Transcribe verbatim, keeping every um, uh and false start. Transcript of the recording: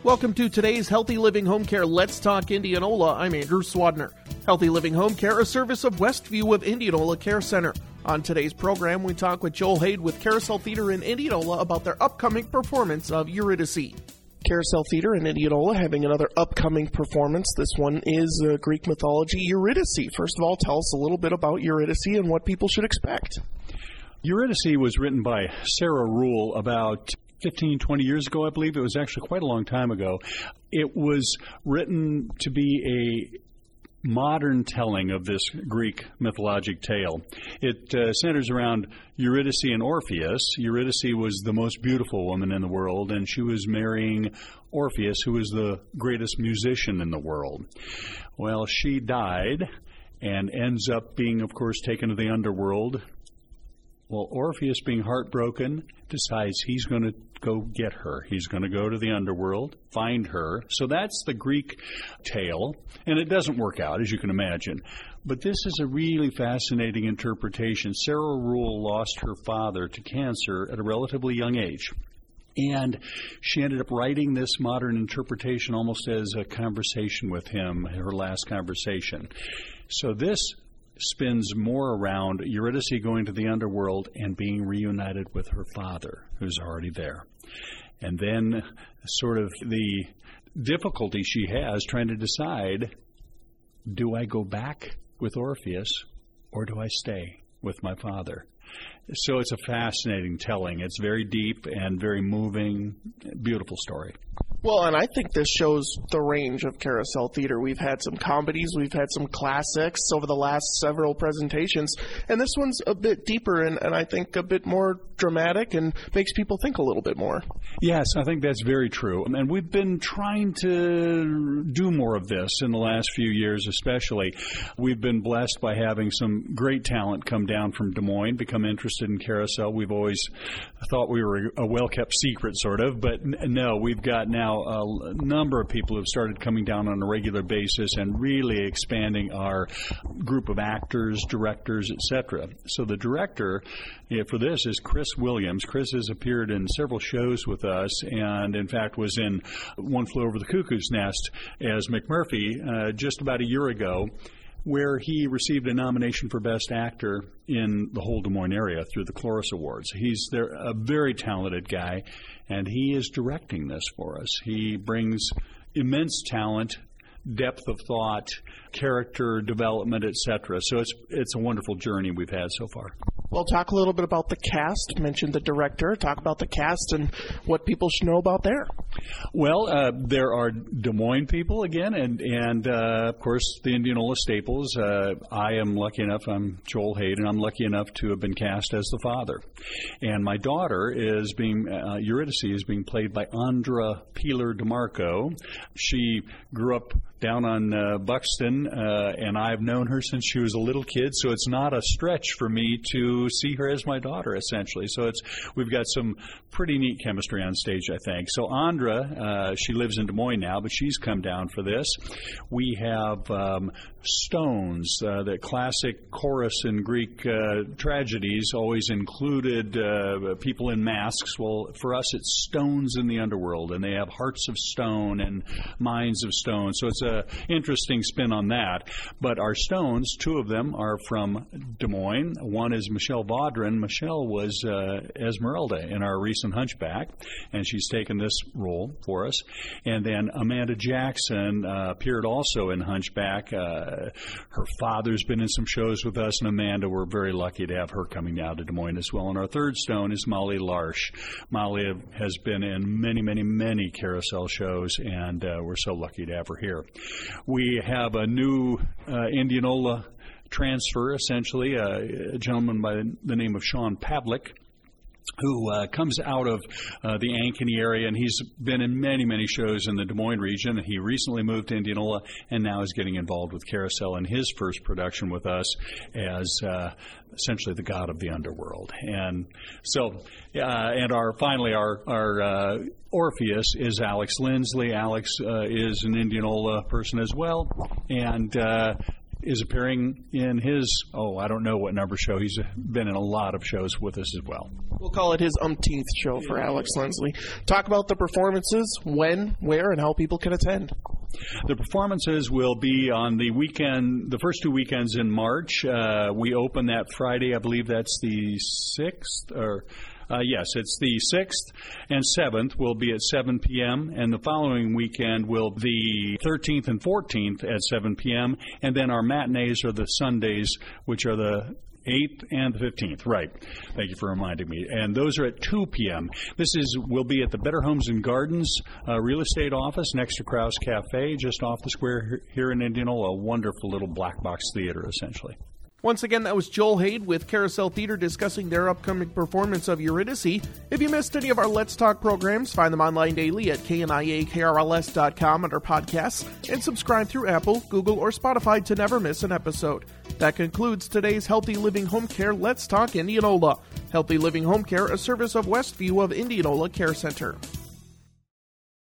Welcome to today's Healthy Living Home Care Let's Talk Indianola. I'm Andrew Swadner. Healthy Living Home Care, a service of Westview of Indianola Care Center. On today's program, we talk with Joel Haid with Carousel Theater in Indianola about their upcoming performance of Eurydice. Carousel Theater in Indianola having another upcoming performance. This one is uh, Greek mythology Eurydice. First of all, tell us a little bit about Eurydice and what people should expect. Eurydice was written by Sarah Ruhl about fifteen, twenty years ago, I believe. It was actually quite a long time ago. It was written to be a modern telling of this Greek mythologic tale. It uh, centers around Eurydice and Orpheus. Eurydice was the most beautiful woman in the world, and she was marrying Orpheus, who was the greatest musician in the world. Well, she died and ends up being, of course, taken to the underworld. Well, Orpheus, being heartbroken, decides he's going to go get her. He's going to go to the underworld, find her. So that's the Greek tale, and it doesn't work out, as you can imagine. But this is a really fascinating interpretation. Sarah Ruhl lost her father to cancer at a relatively young age. And she ended up writing this modern interpretation almost as a conversation with him, her last conversation. So this spins more around Eurydice going to the underworld and being reunited with her father, who's already there. And then sort of the difficulty she has trying to decide, do I go back with Orpheus or do I stay with my father? So it's a fascinating telling. It's very deep and very moving, beautiful story. Well, and I think this shows the range of Carousel Theater. We've had some comedies, we've had some classics over the last several presentations, and this one's a bit deeper and, and I think a bit more dramatic and makes people think a little bit more. Yes, I think that's very true. And we've been trying to do more of this in the last few years especially. We've been blessed by having some great talent come down from Des Moines, become interested in Carousel. We've always thought we were a well-kept secret, sort of, but no, we've got now a number of people who have started coming down on a regular basis and really expanding our group of actors, directors, et cetera. So the director yeah, for this is Chris Williams. Chris has appeared in several shows with us and, in fact, was in One Flew Over the Cuckoo's Nest as McMurphy uh, just about a year ago, where he received a nomination for Best Actor in the whole Des Moines area through the Cloris Awards. He's there, a very talented guy, and he is directing this for us. He brings immense talent, depth of thought, character development, et cetera. So it's it's a wonderful journey we've had so far. Well, talk a little bit about the cast. Mention the director. Talk about the cast and what people should know about there. Well, uh, there are Des Moines people again, and and uh, of course the Indianola staples. Uh, I am lucky enough. I'm Joel Haid, and I'm lucky enough to have been cast as the father. And my daughter is being uh, Eurydice is being played by Andra Peeler DeMarco. She grew up down on uh, Buxton, uh, and I've known her since she was a little kid, so it's not a stretch for me to see her as my daughter, essentially. So it's we've got some pretty neat chemistry on stage, I think. So Andra, uh, she lives in Des Moines now, but she's come down for this. We have um, Stones, uh, the classic chorus in Greek uh, tragedies always included uh, people in masks. Well, for us, it's stones in the underworld, and they have hearts of stone and minds of stone. So it's a interesting spin on that. But our Stones, two of them are from Des Moines. One is Michelle Vaudrin. Michelle was uh, Esmeralda in our recent Hunchback, and she's taken this role for us. And then Amanda Jackson uh, appeared also in Hunchback. Uh, her father's been in some shows with us, and Amanda, we're very lucky to have her coming down to Des Moines as well. And our third Stone is Molly Larsh. Molly has been in many, many, many Carousel shows, and uh, we're so lucky to have her here. We have a new uh, Indianola transfer, essentially, uh, a gentleman by the name of Sean Pavlik, who uh, comes out of uh, the Ankeny area, and he's been in many, many shows in the Des Moines region. He recently moved to Indianola and now is getting involved with Carousel in his first production with us as uh, essentially the god of the underworld. And so, uh, and our finally, our, our uh, Orpheus is Alex Lindsley. Alex uh, is an Indianola person as well, and uh, is appearing in his, oh, I don't know what number show. He's been in a lot of shows with us as well. We'll call it his umpteenth show for Alex Lindsley. Talk about the performances, when, where, and how people can attend. The performances will be on the weekend, the first two weekends in March. Uh, we open that Friday, I believe that's the sixth, or uh, yes, it's the sixth and seventh will be at seven p.m., and the following weekend will be the thirteenth and fourteenth at seven p.m., and then our matinees are the Sundays, which are the eighth and the fifteenth, right. Thank you for reminding me. And those are at two p.m. This is will be at the Better Homes and Gardens uh, real estate office next to Krause Cafe, just off the square here in Indianola. A wonderful little black box theater, essentially. Once again, that was Joel Haid with Carousel Theater discussing their upcoming performance of Eurydice. If you missed any of our Let's Talk programs, find them online daily at K N I A K R L S dot com under podcasts, and subscribe through Apple, Google, or Spotify to never miss an episode. That concludes today's Healthy Living Home Care Let's Talk Indianola. Healthy Living Home Care, a service of Westview of Indianola Care Center.